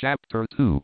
Chapter 2.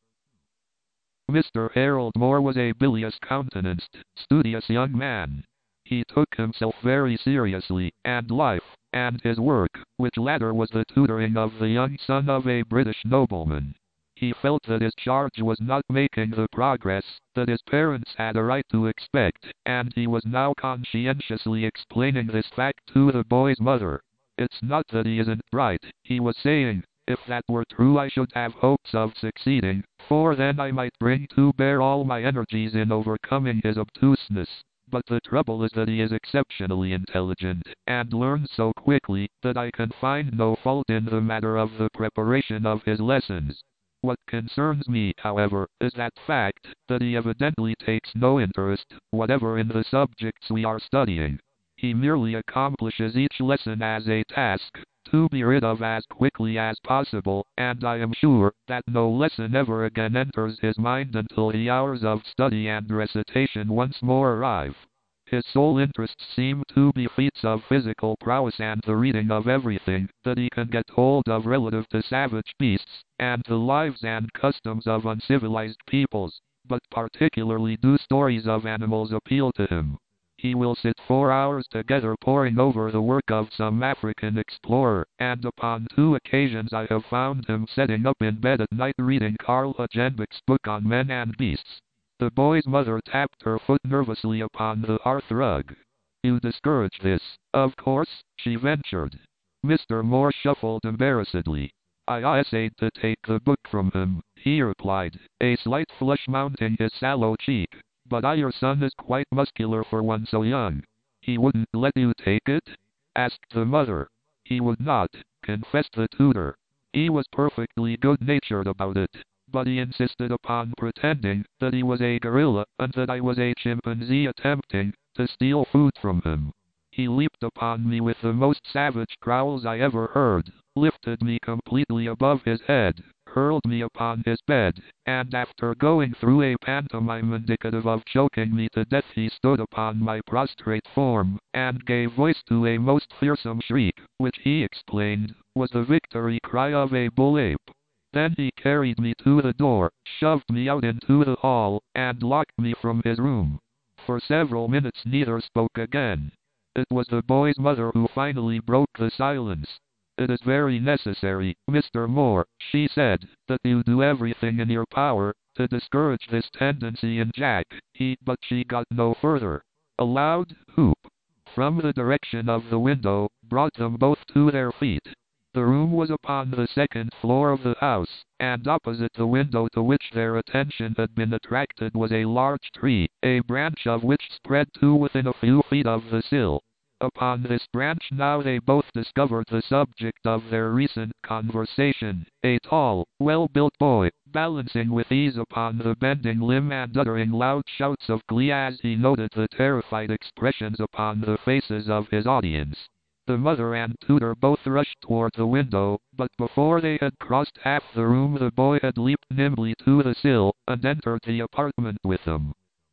Mr. Harold Moore was a bilious-countenanced, studious young man. He took himself very seriously, and life, and his work, which latter was the tutoring of the young son of a British nobleman. He felt that his charge was not making the progress that his parents had a right to expect, and he was now conscientiously explaining this fact to the boy's mother. "It's not that he isn't bright," he was saying. "If that were true, I should have hopes of succeeding, for then I might bring to bear all my energies in overcoming his obtuseness. But the trouble is that he is exceptionally intelligent, and learns so quickly, that I can find no fault in the matter of the preparation of his lessons. What concerns me, however, is that fact, that he evidently takes no interest whatever in the subjects we are studying. He merely accomplishes each lesson as a task, to be rid of as quickly as possible, and I am sure that no lesson ever again enters his mind until the hours of study and recitation once more arrive. His sole interests seem to be feats of physical prowess and the reading of everything that he can get hold of relative to savage beasts, and the lives and customs of uncivilized peoples, but particularly do stories of animals appeal to him. He will sit 4 hours together poring over the work of some African explorer, and upon 2 occasions I have found him sitting up in bed at night reading Karl Hugenbeck's book on men and beasts." The boy's mother tapped her foot nervously upon the hearth rug. "You discourage this, of course?" she ventured. Mr. Moore shuffled embarrassedly. "I essayed to take the book from him," he replied, a slight flush mounting his sallow cheek. "But your son is quite muscular for one so young." "He wouldn't let you take it?" asked the mother. "He would not," confessed the tutor. "He was perfectly good-natured about it, but he insisted upon pretending that he was a gorilla, and that I was a chimpanzee attempting to steal food from him. He leaped upon me with the most savage growls I ever heard, lifted me completely above his head, hurled me upon his bed, and after going through a pantomime indicative of choking me to death, he stood upon my prostrate form, and gave voice to a most fearsome shriek, which he explained was the victory cry of a bull-ape. Then he carried me to the door, shoved me out into the hall, and locked me from his room." For several minutes neither spoke again. It was the boy's mother who finally broke the silence. "It is very necessary, Mr. Moore," she said, "that you do everything in your power to discourage this tendency in Jack." But she got no further. A loud whoop from the direction of the window brought them both to their feet. The room was upon the 2nd floor of the house, and opposite the window to which their attention had been attracted was a large tree, a branch of which spread to within a few feet of the sill. Upon this branch now they both discovered the subject of their recent conversation, a tall, well-built boy, balancing with ease upon the bending limb and uttering loud shouts of glee as he noted the terrified expressions upon the faces of his audience. The mother and tutor both rushed toward the window, but before they had crossed half the room the boy had leaped nimbly to the sill, and entered the apartment with them.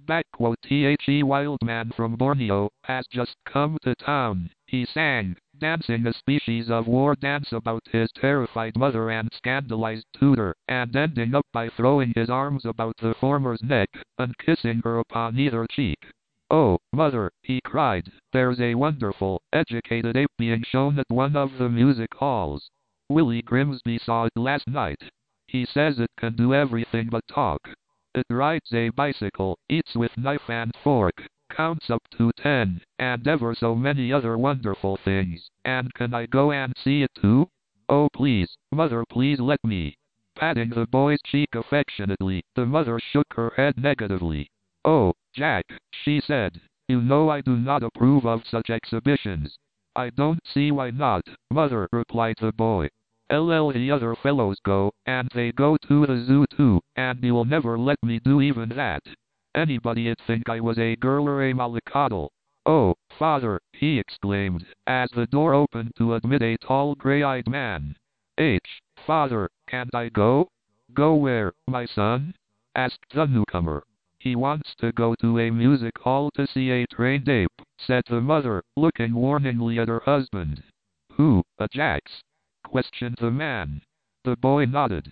"The wild man from Borneo has just come to town," he sang, dancing a species of war dance about his terrified mother and scandalized tutor, and ending up by throwing his arms about the former's neck, and kissing her upon either cheek. "Oh, mother," he cried, "there's a wonderful, educated ape being shown at one of the music halls. Willie Grimsby saw it last night. He says it can do everything but talk. It rides a bicycle, eats with knife and fork, counts up to 10, and ever so many other wonderful things. And can I go and see it too? Oh please, mother, please let me." Patting the boy's cheek affectionately, the mother shook her head negatively. "Oh, Jack," she said, "you know I do not approve of such exhibitions." "I don't see why not, mother," replied the boy. The other fellows go, and they go to the zoo too, and you'll never let me do even that. Anybody'd think I was a girl or a mollycoddle." "Oh, father," he exclaimed, as the door opened to admit a tall gray-eyed man. "Father, can't I go?" "Go where, my son?" asked the newcomer. "He wants to go to a music hall to see a trained ape," said the mother, looking warningly at her husband. "Who, a Jax?" questioned the man. The boy nodded.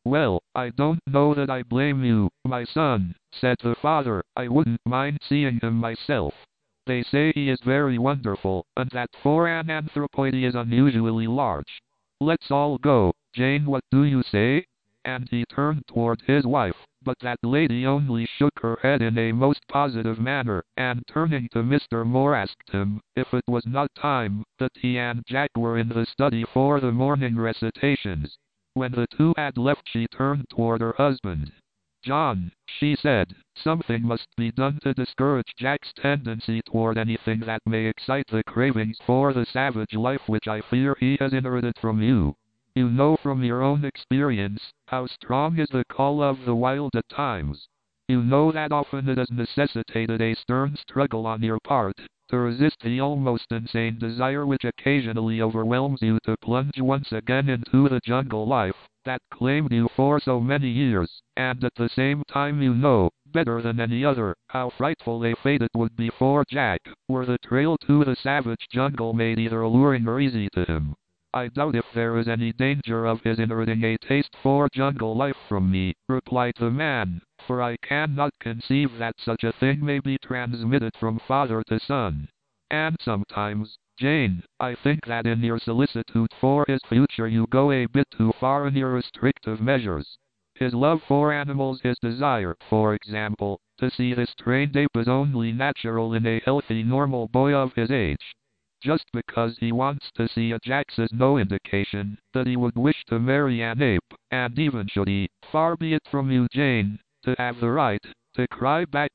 Well, I don't know that I blame you, my son, said the father. I wouldn't mind seeing him myself. They say he is very wonderful, and that for an anthropoid he is unusually large. Let's all go. Jane, what do you say? And he turned toward his wife, but that lady only shook her head in a most positive manner, and turning to Mr. Moore asked him if it was not time that he and Jack were in the study for the morning recitations. When the two had left, she turned toward her husband. John, she said, something must be done to discourage Jack's tendency toward anything that may excite the cravings for the savage life which I fear he has inherited from you. You know from your own experience how strong is the call of the wild at times. You know that often it has necessitated a stern struggle on your part to resist the almost insane desire which occasionally overwhelms you to plunge once again into the jungle life that claimed you for so many years, and at the same time you know, better than any other, how frightful a fate it would be for Jack, were the trail to the savage jungle made either alluring or easy to him. I doubt if there is any danger of his inheriting a taste for jungle life from me, replied the man, for I cannot conceive that such a thing may be transmitted from father to son. And sometimes, Jane, I think that in your solicitude for his future you go a bit too far in your restrictive measures. His love for animals, his desire, for example, to see this trained ape is only natural in a healthy normal boy of his age. Just because he wants to see a Jax is no indication that he would wish to marry an ape, and even should he, far be it from you, Jane, to have the right to cry back,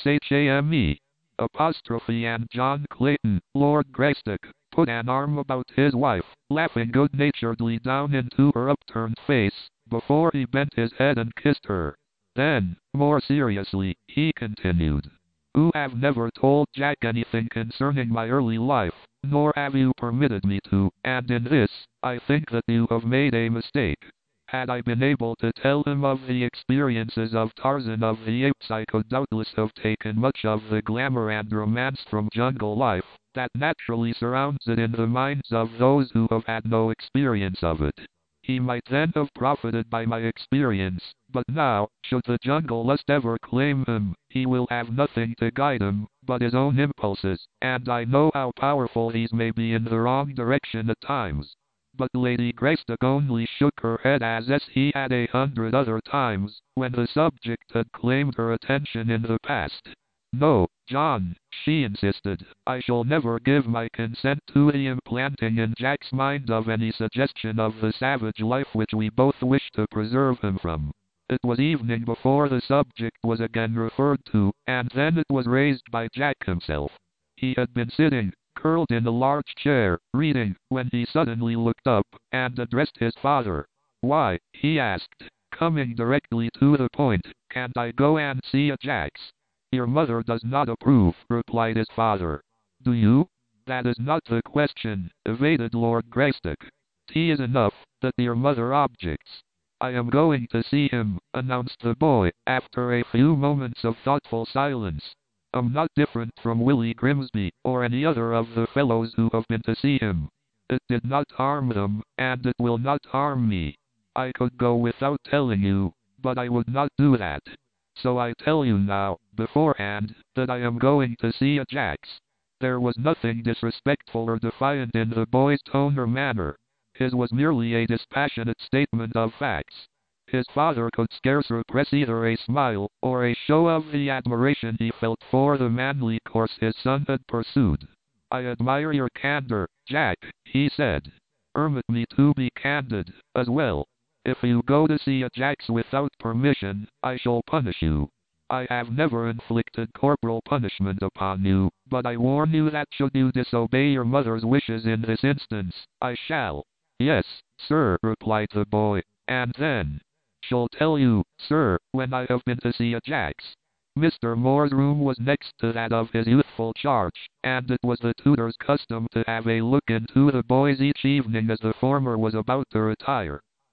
shame, apostrophe, and John Clayton, Lord Greystoke, put an arm about his wife, laughing good-naturedly down into her upturned face, before he bent his head and kissed her. Then, more seriously, he continued, "You have never told Jack anything concerning my early life, nor have you permitted me to, and in this, I think that you have made a mistake. Had I been able to tell him of the experiences of Tarzan of the Apes, I could doubtless have taken much of the glamour and romance from jungle life that naturally surrounds it in the minds of those who have had no experience of it. He might then have profited by my experience, but now, should the jungle lust ever claim him, he will have nothing to guide him but his own impulses, and I know how powerful these may be in the wrong direction at times." But Lady Greystoke only shook her head as he had 100 other times, when the subject had claimed her attention in the past. "No, John," she insisted, "I shall never give my consent to the implanting in Jack's mind of any suggestion of the savage life which we both wish to preserve him from." It was evening before the subject was again referred to, and then it was raised by Jack himself. He had been sitting, curled in a large chair, reading, when he suddenly looked up, and addressed his father. "Why," he asked, coming directly to the point, "can't I go and see a Jax?" "Your mother does not approve," replied his father. "Do you?" "That is not the question," evaded Lord Greystoke. "'T is enough that your mother objects." "I am going to see him," announced the boy, after a few moments of thoughtful silence. "I'm not different from Willie Grimsby, or any other of the fellows who have been to see him. It did not harm them, and it will not harm me. I could go without telling you, but I would not do that. So I tell you now, beforehand, that I am going to see a Jax." There was nothing disrespectful or defiant in the boy's tone or manner. His was merely a dispassionate statement of facts. His father could scarce repress either a smile or a show of the admiration he felt for the manly course his son had pursued. "I admire your candor, Jack," he said. "Permit me to be candid, as well. If you go to see a Jax without permission, I shall punish you. I have never inflicted corporal punishment upon you, but I warn you that should you disobey your mother's wishes in this instance, I shall." "Yes, sir," replied the boy, "and then?" "Shall tell you, sir, when I have been to see a Jax." Mr. Moore's room was next to that of his youthful charge, and it was the tutor's custom to have a look into the boys each evening as the former was about to retire.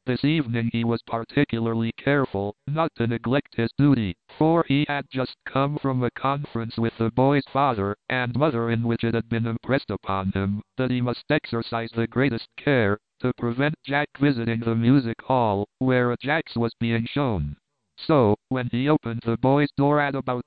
This evening he was particularly careful not to neglect his duty, for he had just come from a conference with the boy's father and mother in which it had been impressed upon him that he must exercise the greatest care to prevent Jack visiting the music hall where a Jax was being shown. So, when he opened the boy's door at about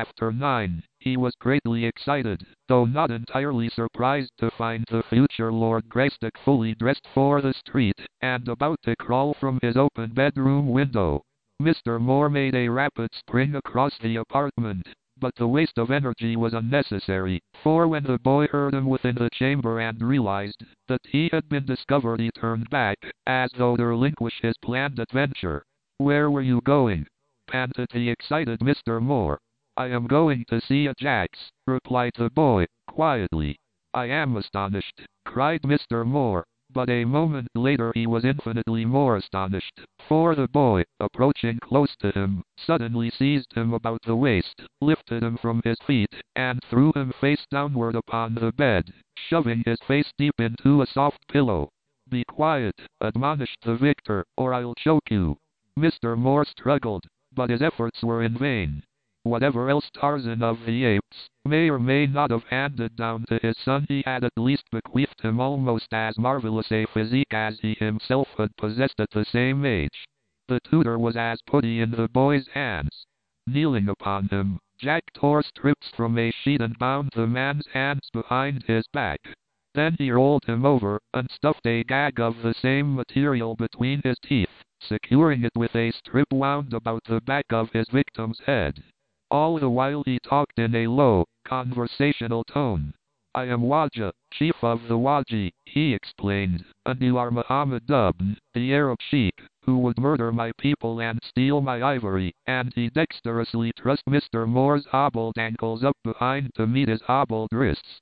9:30, he was greatly excited, though not entirely surprised to find the future Lord Greystoke fully dressed for the street, and about to crawl from his open bedroom window. Mr. Moore made a rapid spring across the apartment, but the waste of energy was unnecessary, for when the boy heard him within the chamber and realized that he had been discovered, he turned back, as though to relinquish his planned adventure. "Where were you going?" panted the excited Mr. Moore. "I am going to see a Jax," replied the boy, quietly. "I am astonished," cried Mr. Moore, but a moment later he was infinitely more astonished, for the boy, approaching close to him, suddenly seized him about the waist, lifted him from his feet, and threw him face downward upon the bed, shoving his face deep into a soft pillow. "Be quiet," admonished the victor, "or I'll choke you." Mr. Moore struggled, but his efforts were in vain. Whatever else Tarzan of the Apes may or may not have handed down to his son, he had at least bequeathed him almost as marvelous a physique as he himself had possessed at the same age. The tutor was as putty in the boy's hands. Kneeling upon him, Jack tore strips from a sheet and bound the man's hands behind his back. Then he rolled him over and stuffed a gag of the same material between his teeth, securing it with a strip wound about the back of his victim's head. All the while he talked in a low, conversational tone. "I am Wajah, chief of the Waji," he explained, "and you are Muhammad Dubn, the Arab sheik, who would murder my people and steal my ivory," and he dexterously thrust Mr. Moore's hobbled ankles up behind to meet his hobbled wrists.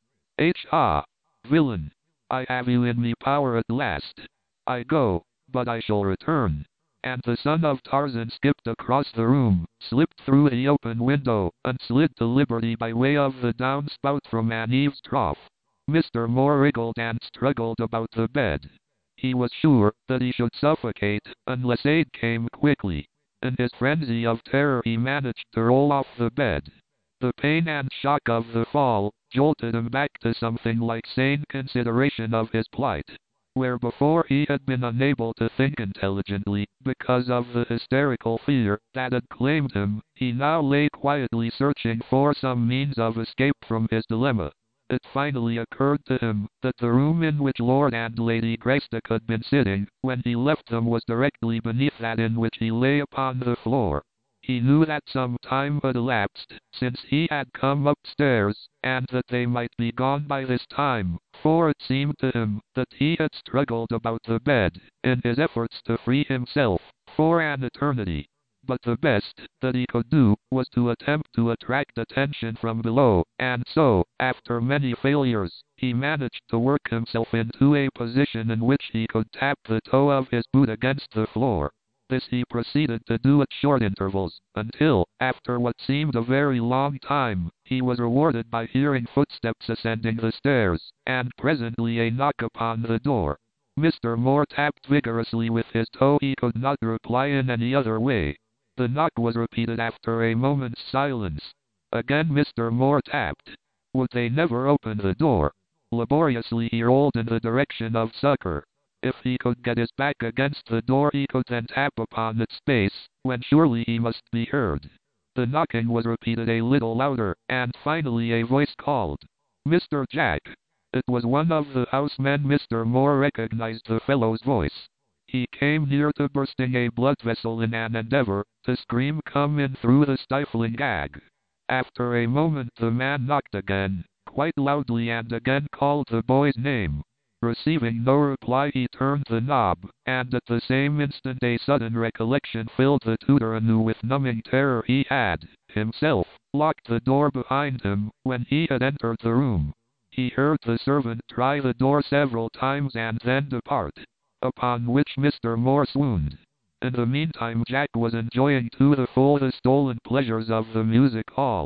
"Villain! I have you in me power at last. I go, but I shall return." And the son of Tarzan skipped across the room, slipped through the open window, and slid to liberty by way of the downspout from an eaves trough. Mr. Moore wriggled and struggled about the bed. He was sure that he should suffocate unless aid came quickly. In his frenzy of terror he managed to roll off the bed. The pain and shock of the fall jolted him back to something like sane consideration of his plight. Where before he had been unable to think intelligently because of the hysterical fear that had claimed him, he now lay quietly searching for some means of escape from his dilemma. It finally occurred to him that the room in which Lord and Lady Greystoke had been sitting when he left them was directly beneath that in which he lay upon the floor. He knew that some time had elapsed since he had come upstairs, and that they might be gone by this time, for it seemed to him that he had struggled about the bed, in his efforts to free himself, for an eternity. But the best that he could do was to attempt to attract attention from below, and so, after many failures, he managed to work himself into a position in which he could tap the toe of his boot against the floor. This he proceeded to do at short intervals, until, after what seemed a very long time, he was rewarded by hearing footsteps ascending the stairs, and presently a knock upon the door. Mr. Moore tapped vigorously with his toe. He could not reply in any other way. The knock was repeated after a moment's silence. Again Mr. Moore tapped. Would they never open the door? Laboriously he rolled in the direction of succor. If he could get his back against the door, he could then tap upon its base, when surely he must be heard. The knocking was repeated a little louder, and finally a voice called, "Mr. Jack." It was one of the housemen. Mr. Moore recognized the fellow's voice. He came near to bursting a blood vessel in an endeavor to scream "Come in" through the stifling gag. After a moment the man knocked again, quite loudly, and again called the boy's name. Receiving no reply, he turned the knob, and at the same instant a sudden recollection filled the tutor, anew with numbing terror. He had, himself, locked the door behind him when he had entered the room. He heard the servant try the door several times and then depart, upon which Mr. Moore swooned. In the meantime Jack was enjoying to the full the stolen pleasures of the music hall.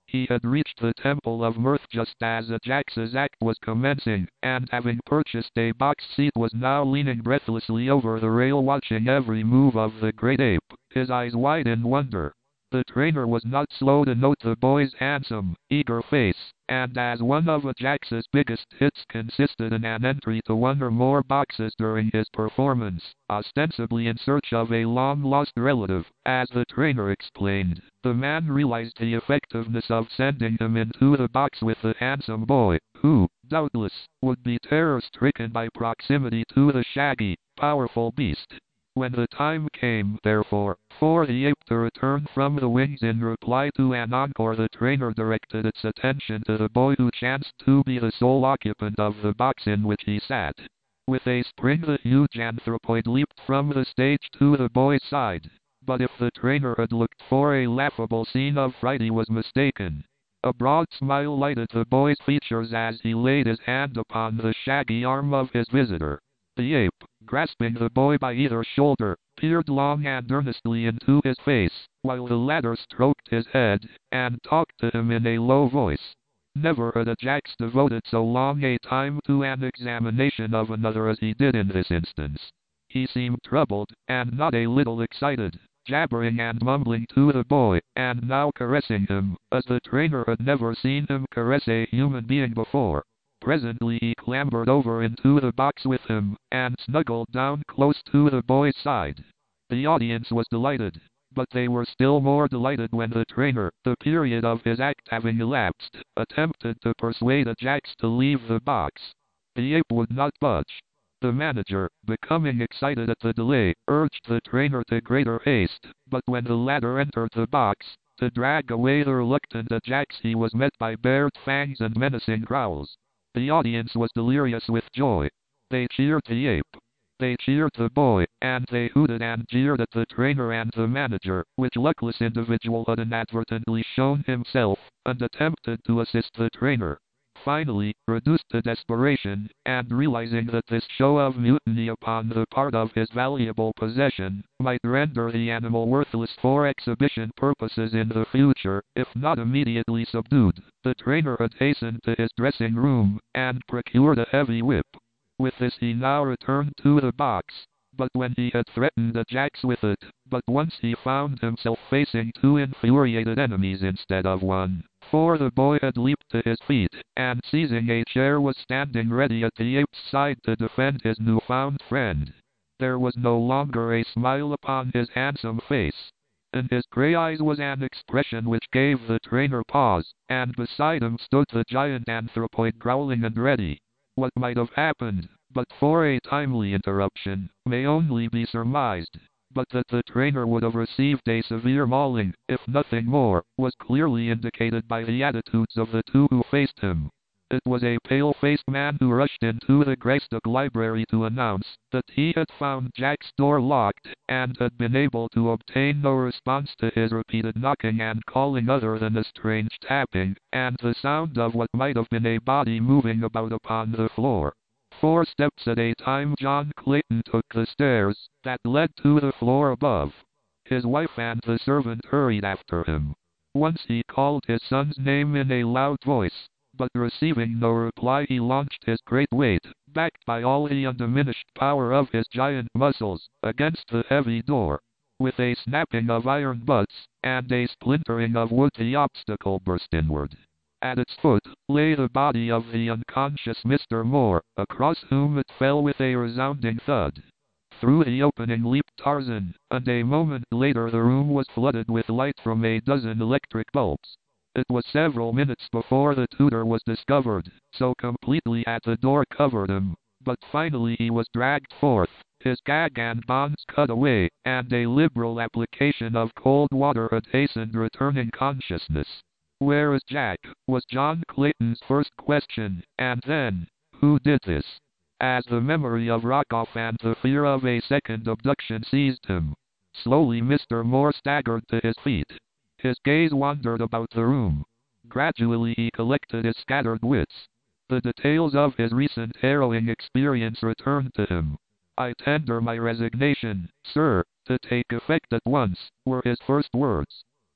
He had reached the Temple of Mirth just as Ajax's act was commencing, and having purchased a box seat was now leaning breathlessly over the rail watching every move of the great ape, his eyes wide in wonder. The trainer was not slow to note the boy's handsome, eager face, and as one of Ajax's biggest hits consisted in an entry to one or more boxes during his performance, ostensibly in search of a long-lost relative, as the trainer explained, the man realized the effectiveness of sending him into the box with the handsome boy, who, doubtless, would be terror-stricken by proximity to the shaggy, powerful beast. When the time came, therefore, for the ape to return from the wings in reply to an encore, the trainer directed its attention to the boy who chanced to be the sole occupant of the box in which he sat. With a spring the huge anthropoid leaped from the stage to the boy's side. But if the trainer had looked for a laughable scene of fright, he was mistaken. A broad smile lighted the boy's features as he laid his hand upon the shaggy arm of his visitor. The ape, grasping the boy by either shoulder, peered long and earnestly into his face, while the latter stroked his head, and talked to him in a low voice. Never had Ajax devoted so long a time to an examination of another as he did in this instance. He seemed troubled, and not a little excited, jabbering and mumbling to the boy, and now caressing him, as the trainer had never seen him caress a human being before. Presently he clambered over into the box with him, and snuggled down close to the boy's side. The audience was delighted, but they were still more delighted when the trainer, the period of his act having elapsed, attempted to persuade Ajax to leave the box. The ape would not budge. The manager, becoming excited at the delay, urged the trainer to greater haste, but when the latter entered the box, to drag away the reluctant Ajax, he was met by bared fangs and menacing growls. The audience was delirious with joy. They cheered the ape. They cheered the boy, and they hooted and jeered at the trainer and the manager, which luckless individual had inadvertently shown himself, and attempted to assist the trainer. Finally, reduced to desperation, and realizing that this show of mutiny upon the part of his valuable possession might render the animal worthless for exhibition purposes in the future, if not immediately subdued, the trainer had hastened to his dressing room, and procured a heavy whip. With this he now returned to the box, but when he had threatened Ajax with it, but once he found himself facing two infuriated enemies instead of one, for the boy had leaped to his feet, and seizing a chair was standing ready at the ape's side to defend his newfound friend. There was no longer a smile upon his handsome face. In his grey eyes was an expression which gave the trainer pause, and beside him stood the giant anthropoid growling and ready. What might have happened, but for a timely interruption, may only be surmised. But that the trainer would have received a severe mauling, if nothing more, was clearly indicated by the attitudes of the two who faced him. It was a pale-faced man who rushed into the Greystock library to announce that he had found Jack's door locked, and had been able to obtain no response to his repeated knocking and calling other than a strange tapping, and the sound of what might have been a body moving about upon the floor. 4 steps at a time John Clayton took the stairs that led to the floor above. His wife and the servant hurried after him. Once he called his son's name in a loud voice, but receiving no reply he launched his great weight, backed by all the undiminished power of his giant muscles, against the heavy door. With a snapping of iron butts, and a splintering of wood, the obstacle burst inward. At its foot lay the body of the unconscious Mr. Moore, across whom it fell with a resounding thud. Through the opening leaped Tarzan, and a moment later the room was flooded with light from a dozen electric bulbs. It was several minutes before the tutor was discovered, so completely had the door covered him, but finally he was dragged forth, his gag and bonds cut away, and a liberal application of cold water had hastened returning consciousness. "Where is Jack?" was John Clayton's first question, and then, "Who did this?" As the memory of Rockoff and the fear of a second abduction seized him, slowly Mr. Moore staggered to his feet. His gaze wandered about the room. Gradually he collected his scattered wits. The details of his recent harrowing experience returned to him. "I tender my resignation, sir, to take effect at once," were his first words.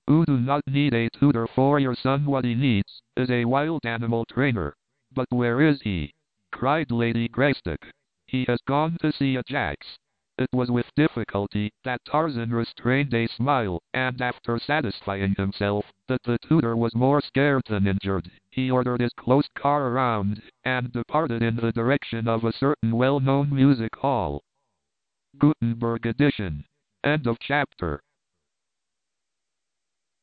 You do not need a tutor for your son. What he needs is a wild animal trainer. But where is he? Cried Lady Greystoke. He has gone to see Ajax. It was with difficulty that Tarzan restrained a smile, and after satisfying himself that the tutor was more scared than injured, he ordered his closed car around, and departed in the direction of a certain well-known music hall. Gutenberg edition. End of chapter.